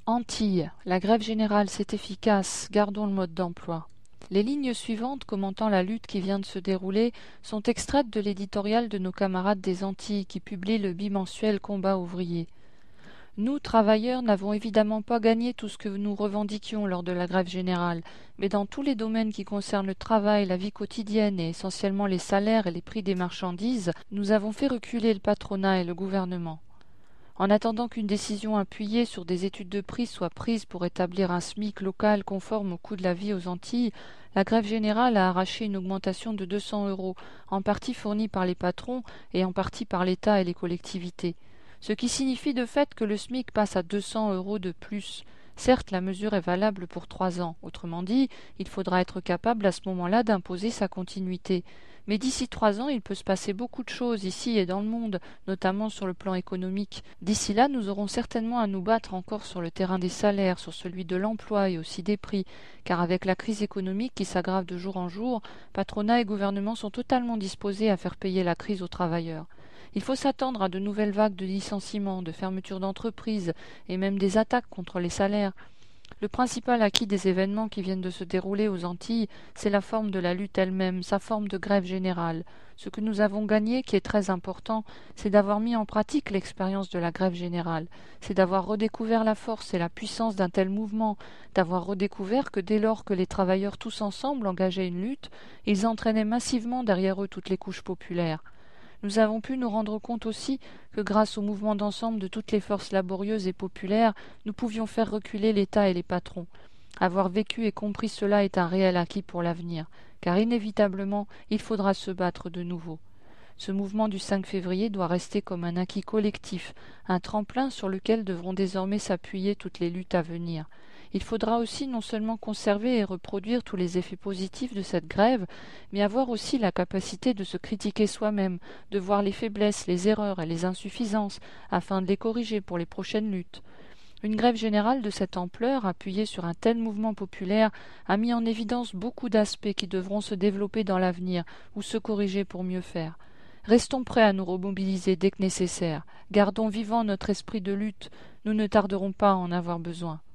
Antilles. La grève générale, c'est efficace. Gardons le mode d'emploi. Les lignes suivantes commentant la lutte qui vient de se dérouler sont extraites de l'éditorial de nos camarades des Antilles qui publient le bimensuel Combat ouvrier. Nous, travailleurs, n'avons évidemment pas gagné tout ce que nous revendiquions lors de la grève générale, mais dans tous les domaines qui concernent le travail, la vie quotidienne et essentiellement les salaires et les prix des marchandises, nous avons fait reculer le patronat et le gouvernement. En attendant qu'une décision appuyée sur des études de prix soit prise pour établir un SMIC local conforme au coût de la vie aux Antilles, la grève générale a arraché une augmentation de 200 €, en partie fournie par les patrons et en partie par l'État et les collectivités. Ce qui signifie de fait que le SMIC passe à 200 € de plus. Certes, la mesure est valable pour 3 ans. Autrement dit, il faudra être capable à ce moment-là d'imposer sa continuité. Mais d'ici 3 ans, il peut se passer beaucoup de choses ici et dans le monde, notamment sur le plan économique. D'ici là, nous aurons certainement à nous battre encore sur le terrain des salaires, sur celui de l'emploi et aussi des prix, car avec la crise économique qui s'aggrave de jour en jour, patronat et gouvernement sont totalement disposés à faire payer la crise aux travailleurs. Il faut s'attendre à de nouvelles vagues de licenciements, de fermetures d'entreprises et même des attaques contre les salaires. Le principal acquis des événements qui viennent de se dérouler aux Antilles, c'est la forme de la lutte elle-même, sa forme de grève générale. Ce que nous avons gagné, qui est très important, c'est d'avoir mis en pratique l'expérience de la grève générale, c'est d'avoir redécouvert la force et la puissance d'un tel mouvement, d'avoir redécouvert que dès lors que les travailleurs tous ensemble engageaient une lutte, ils entraînaient massivement derrière eux toutes les couches populaires. Nous avons pu nous rendre compte aussi que grâce au mouvement d'ensemble de toutes les forces laborieuses et populaires, nous pouvions faire reculer l'État et les patrons. Avoir vécu et compris cela est un réel acquis pour l'avenir, car inévitablement il faudra se battre de nouveau. Ce mouvement du 5 février doit rester comme un acquis collectif, un tremplin sur lequel devront désormais s'appuyer toutes les luttes à venir. Il faudra aussi non seulement conserver et reproduire tous les effets positifs de cette grève, mais avoir aussi la capacité de se critiquer soi-même, de voir les faiblesses, les erreurs et les insuffisances, afin de les corriger pour les prochaines luttes. Une grève générale de cette ampleur, appuyée sur un tel mouvement populaire, a mis en évidence beaucoup d'aspects qui devront se développer dans l'avenir ou se corriger pour mieux faire. Restons prêts à nous remobiliser dès que nécessaire. Gardons vivant notre esprit de lutte. Nous ne tarderons pas à en avoir besoin.